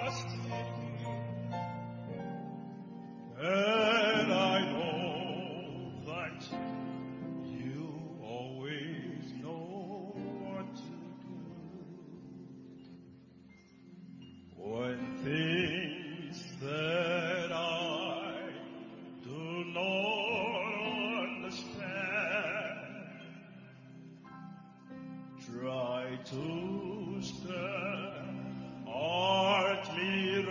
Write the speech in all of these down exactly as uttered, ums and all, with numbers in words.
trust in Him, and I know that You always know what to do when things that I do not understand try to stand, art me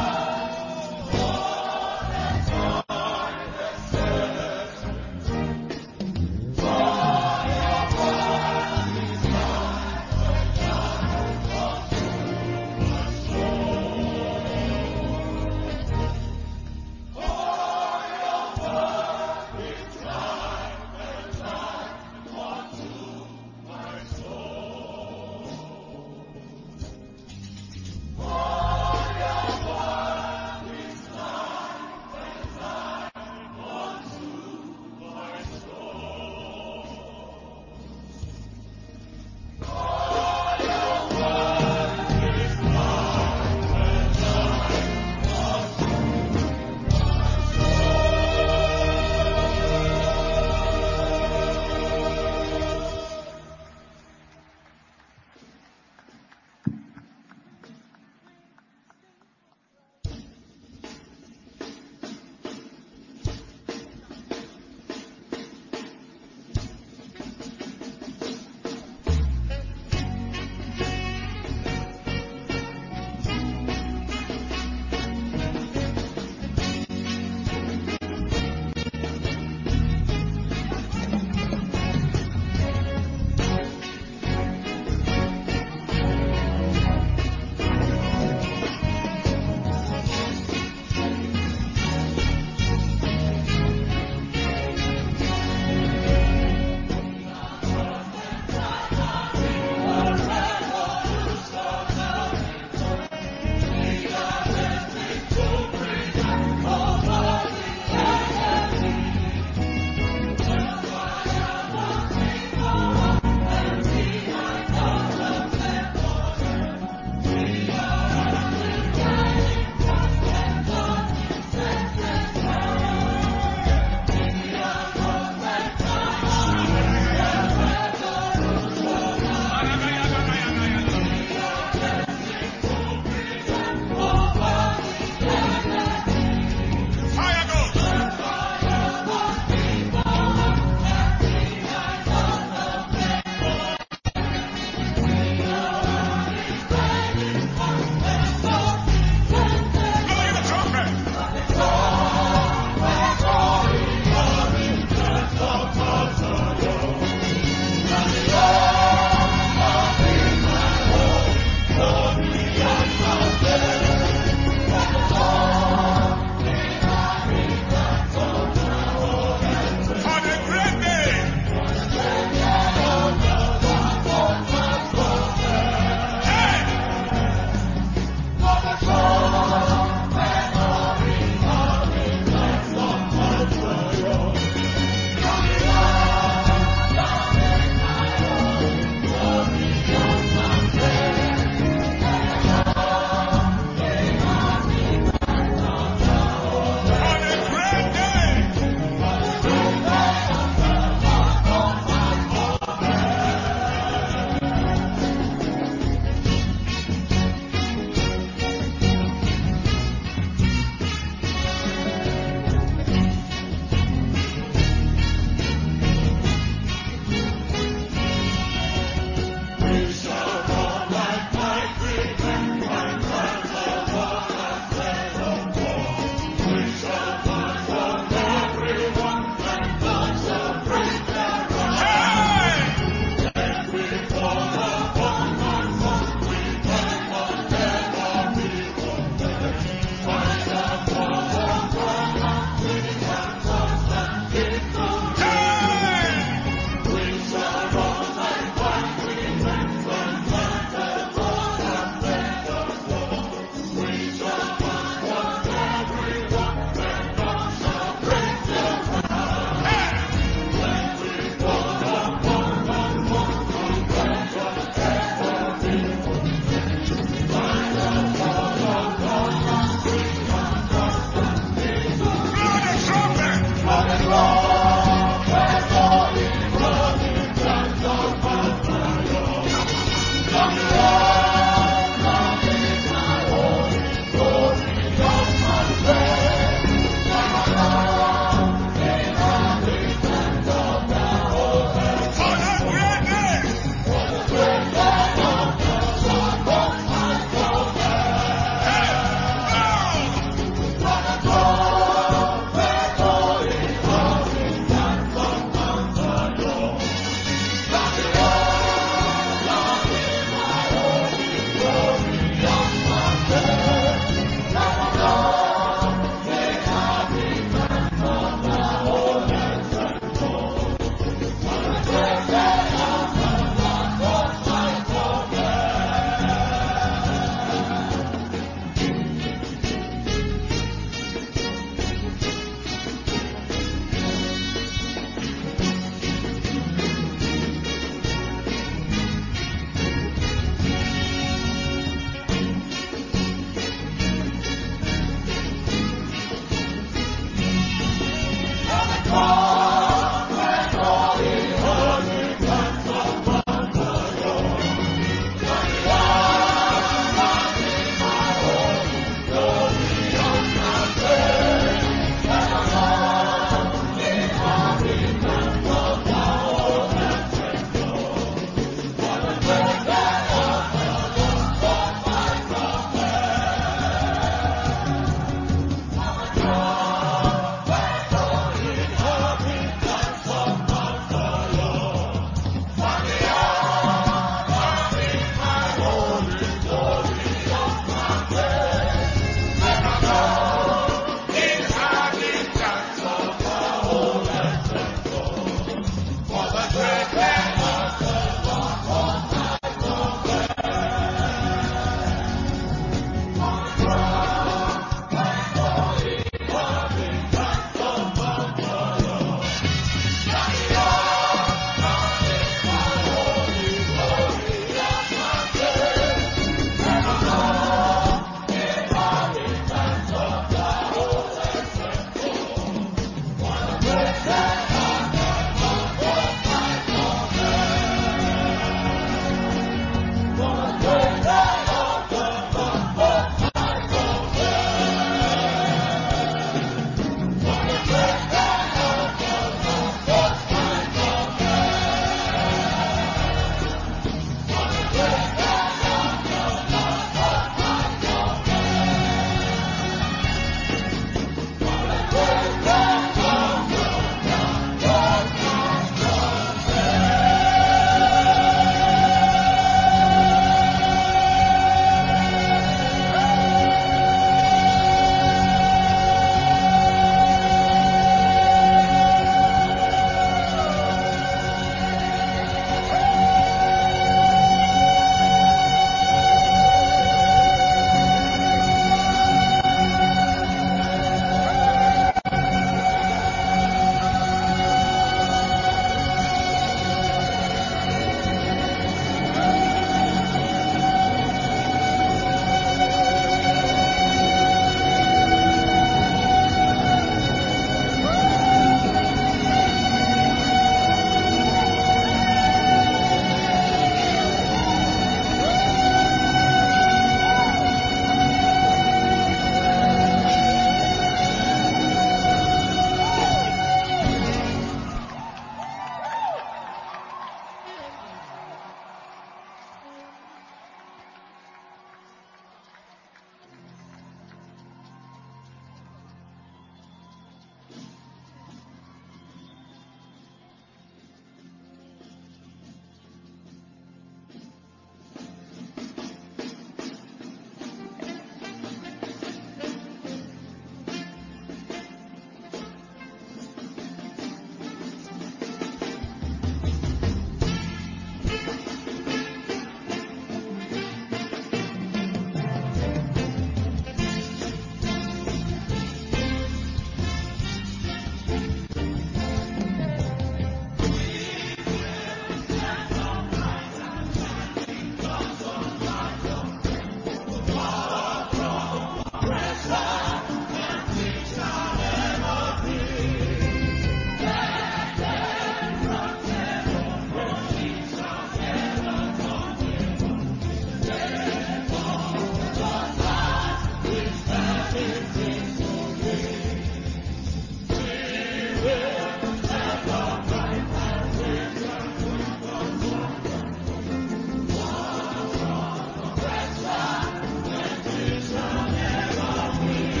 Never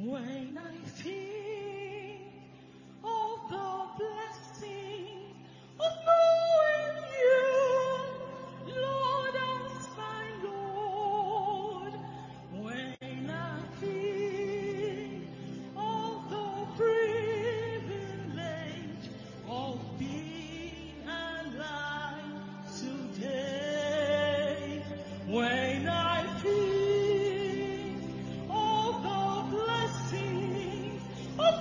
When I think of the blessing of knowing you, Lord, as my Lord. When I think of the privilege of being alive today, when I think of the blessing of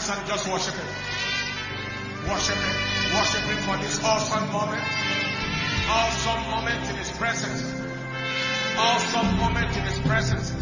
hands and just worship Him. Worship Him. Worship Him for this awesome moment. Awesome moment in His presence. Awesome moment in His presence.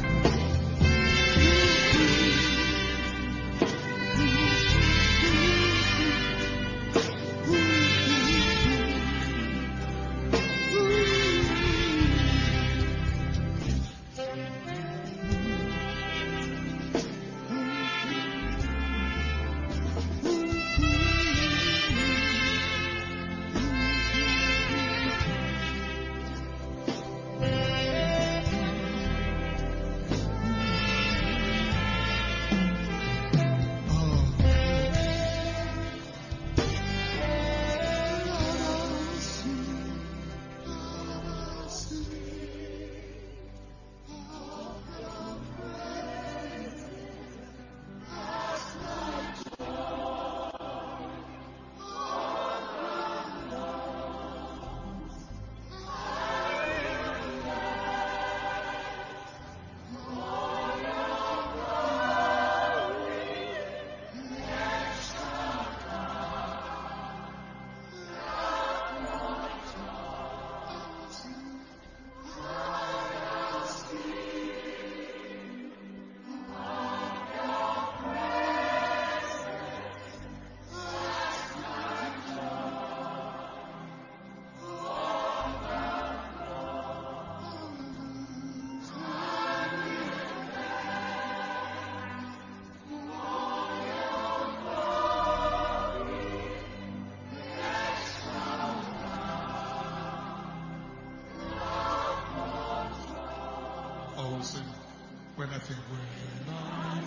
When I think when I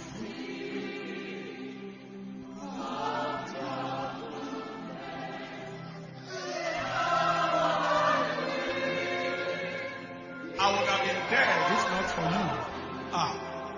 I would have been dead if not for you. Ah.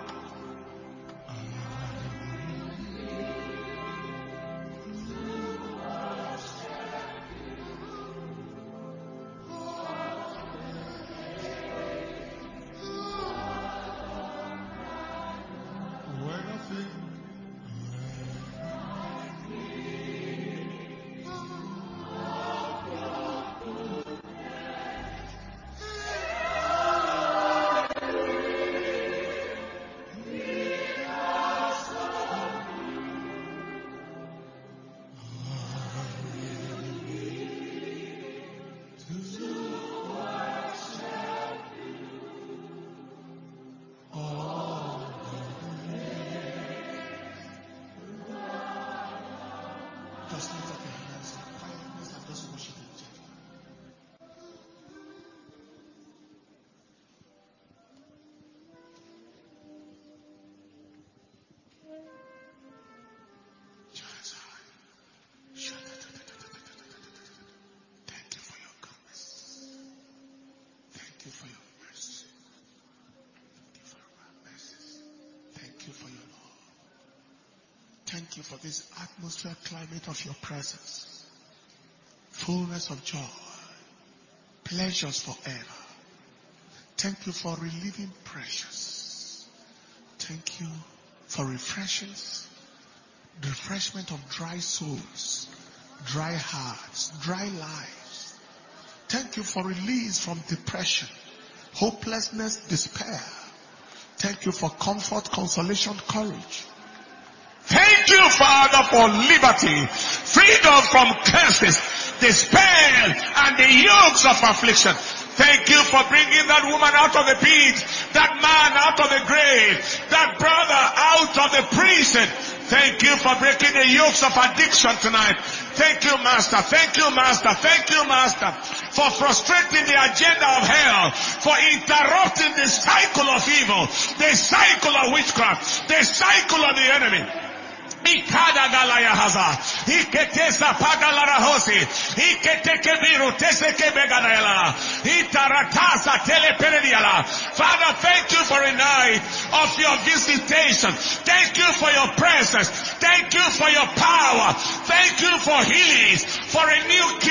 Just lift up your hands in quietness and just worship Him gently. Thank you for your goodness. Thank you for your mercy. Thank you for your mercy. Thank you for your love. Thank you for this atmosphere, climate of your presence. Fullness of joy. Pleasures forever. Thank you for relieving pressures. Thank you for refreshings. The refreshment of dry souls, dry hearts, dry lives. Thank you for release from depression, hopelessness, despair. Thank you for comfort, consolation, courage. Thank you, Father, for liberty, freedom from curses, despair, and the yokes of affliction. Thank you for bringing that woman out of the pit, that man out of the grave, that brother out of the prison. Thank you for breaking the yokes of addiction tonight. Thank you, Master. Thank you, Master. Thank you, Master, for frustrating the agenda of hell, for interrupting the cycle of evil, the cycle of witchcraft, the cycle of the enemy. Ikada galaya haza, iketesa pagalara hosi, iketeke biru teseke begadayala, itaratasa teleperediala. Father, thank you for a night of your visitation. Thank you for your presence. Thank you for your power. Thank you for healings, for a new kingdom.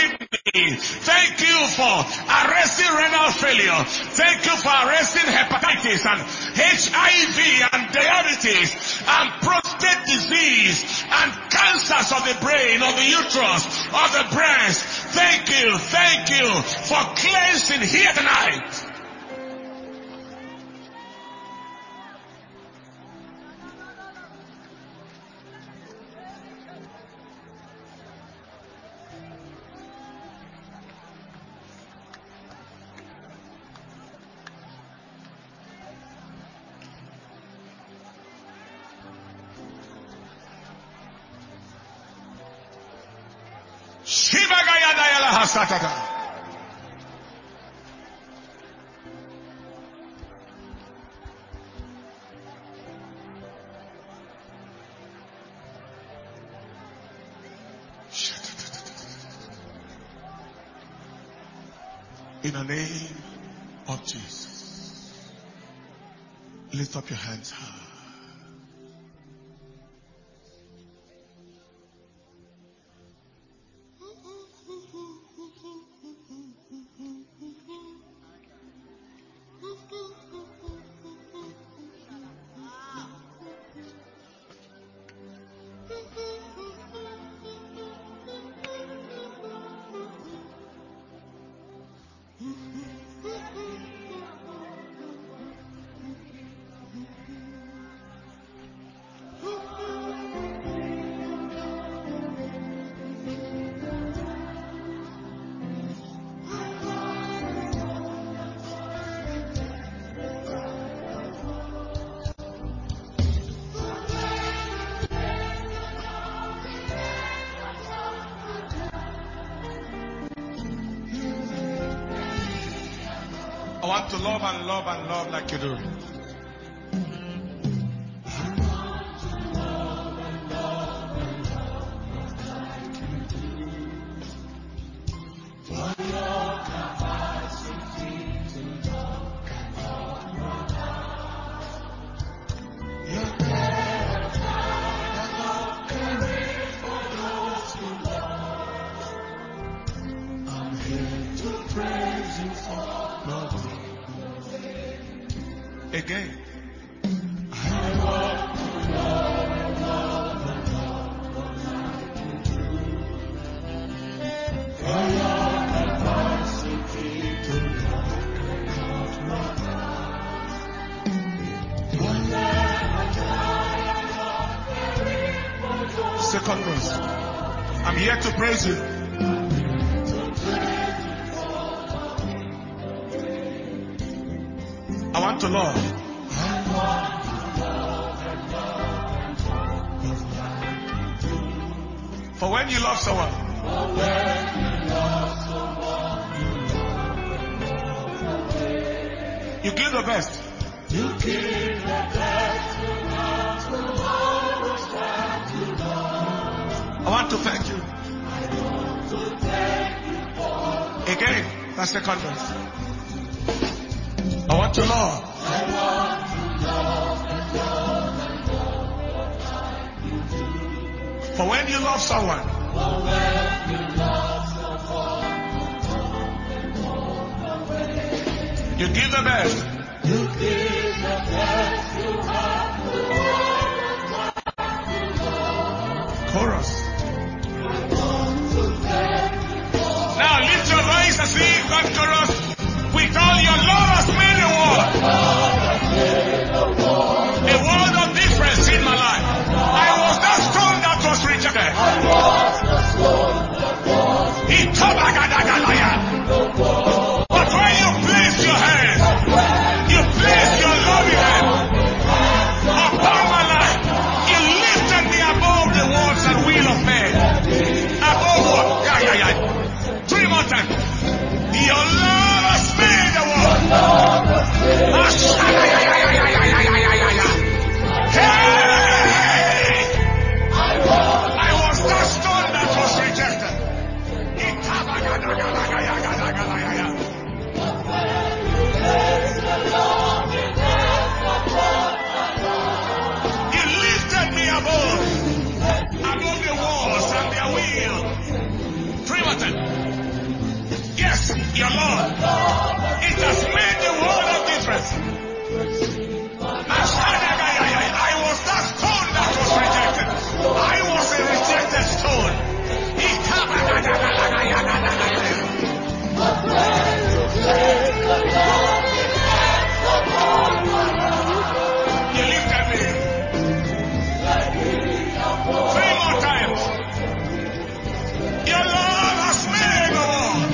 Thank you for arresting renal failure. Thank you for arresting hepatitis and H I V and diabetes and prostate disease and cancers of the brain, of the uterus, of the breast. Thank you, thank you for cleansing here tonight. In the name of Jesus, lift up your hands high. I want to love and love and love like you do. Again. I want to love and love and love like you do. For your capacity to love cannot run out. You'll never tire of caring. Second verse. I'm here to praise you. I want to love. I want to love and love and love like you do. For when you love someone, for when you love someone, you love them all away. You give the best. You give the best to love tomorrow's time to love. I want to thank you. I want to thank you for. Again, that's the conference. I want to love. I want to love and love and love like you do. For when you love someone, for when you love someone, you give the best. You give the best you have to love. Chorus. I want to thank you for. Now lift your voice and sing that chorus. With all your love has made a world. A world of difference in my life. I was that stone that was rejected. He told but when you place your hands, you place your love in him. Your Lord. It has made the world of difference. I was that stone that was rejected. I was a rejected stone. You lifted me. Three more times. Your Lord has made the world.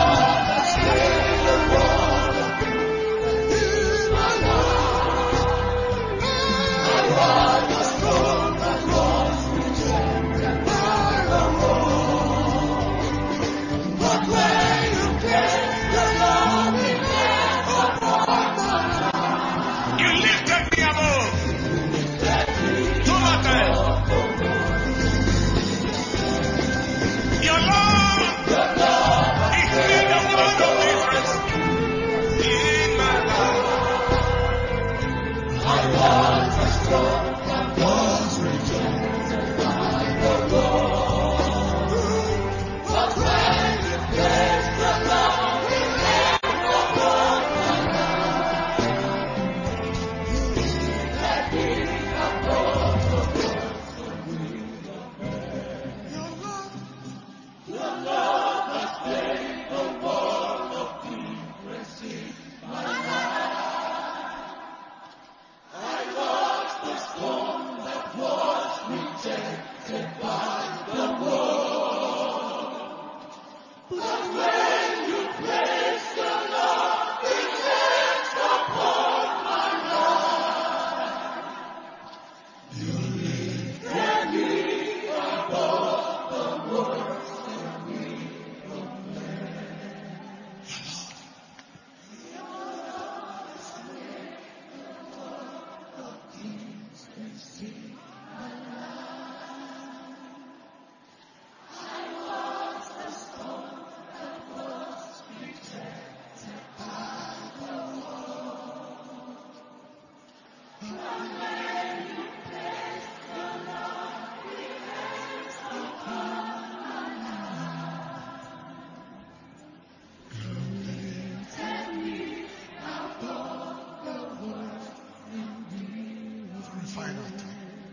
You lifted me above. Two more times. Your Lord, it made the world of difference in my life. Final time.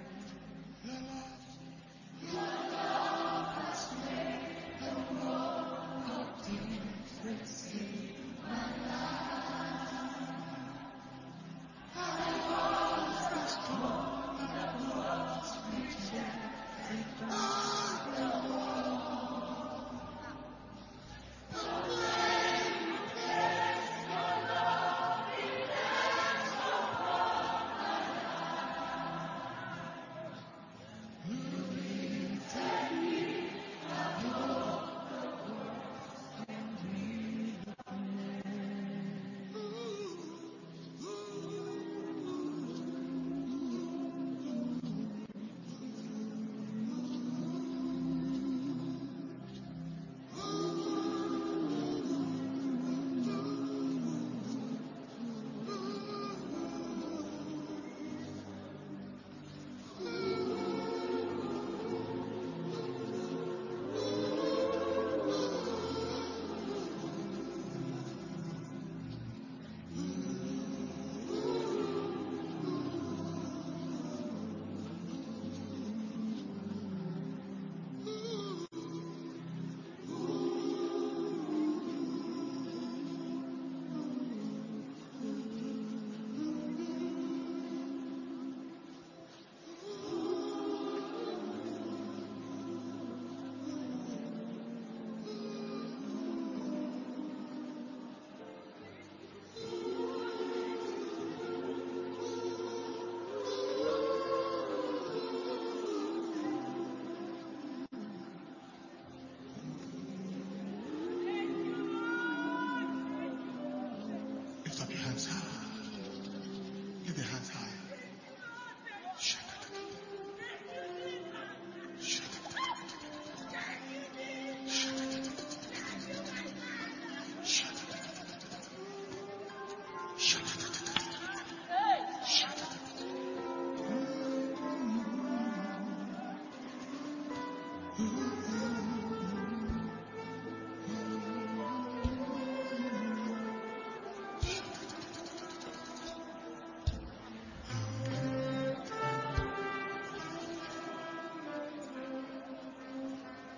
Lift up your hands high. Lift your hands high.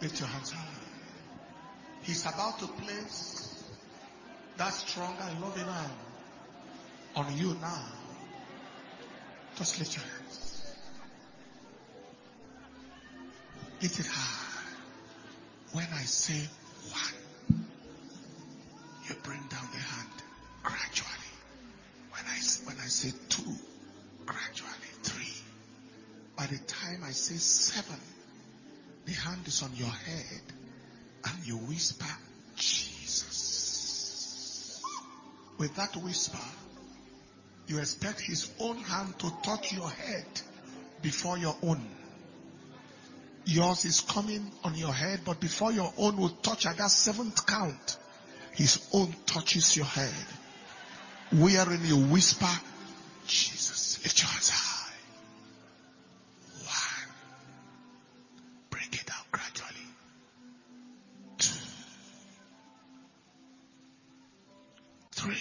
Lift your hands high. He's about to place that strong and loving hand on you now. Just lift your hands. Lift it high. When I say one, you bring down the hand gradually. When I, when I say two, gradually. Three. By the time I say seven, the hand is on your head and you whisper, Jesus. With that whisper, you expect his own hand to touch your head before your own. Yours is coming on your head, but before your own will touch at that seventh count, his own touches your head. Wherein you whisper, Jesus. Lift your hands high. One. Break it out gradually. Two. Three.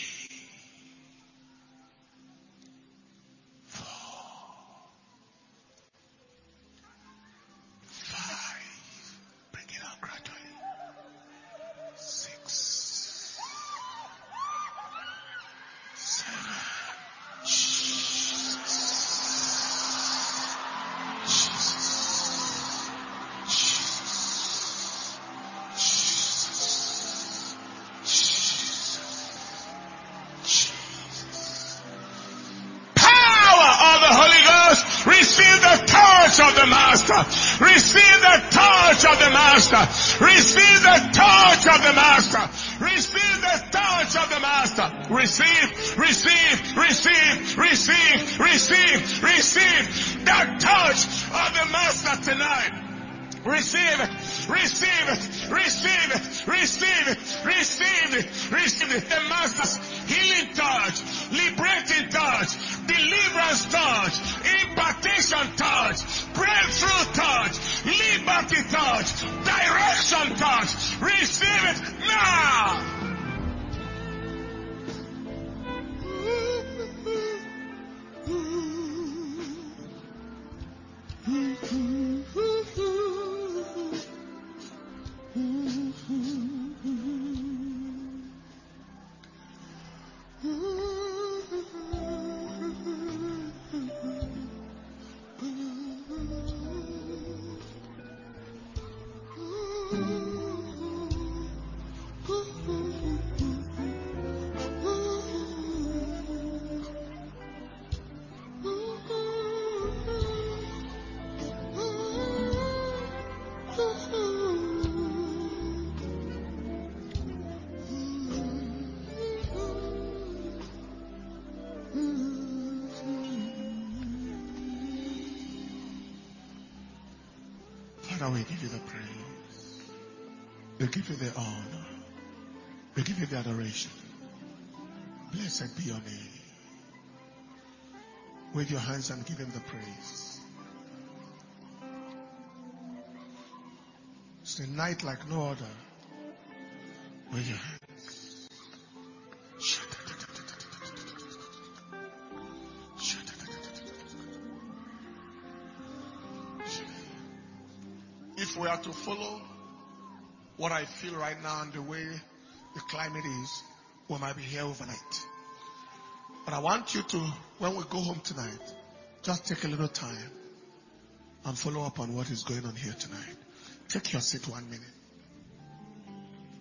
Of the Master. Receive the touch of the Master. Receive the touch of the Master. Receive the touch of the Master. Receive, receive, receive, receive, receive, receive the touch of the Master tonight. Receive it, receive it, receive it, receive it, receive it, receive it. The Master's healing touch, liberating touch, deliverance touch, impartation touch, breakthrough touch, liberty touch, direction touch. Receive it now. Father, we give you the praise. We give you the honor. We give you the adoration. Blessed be your name. Wave your hands and give him the praise. It's a night like no other. Wave your hands. If we are to follow what I feel right now and the way the climate is, we might be here overnight. But I want you to, when we go home tonight, just take a little time and follow up on what is going on here tonight. Take your seat one minute.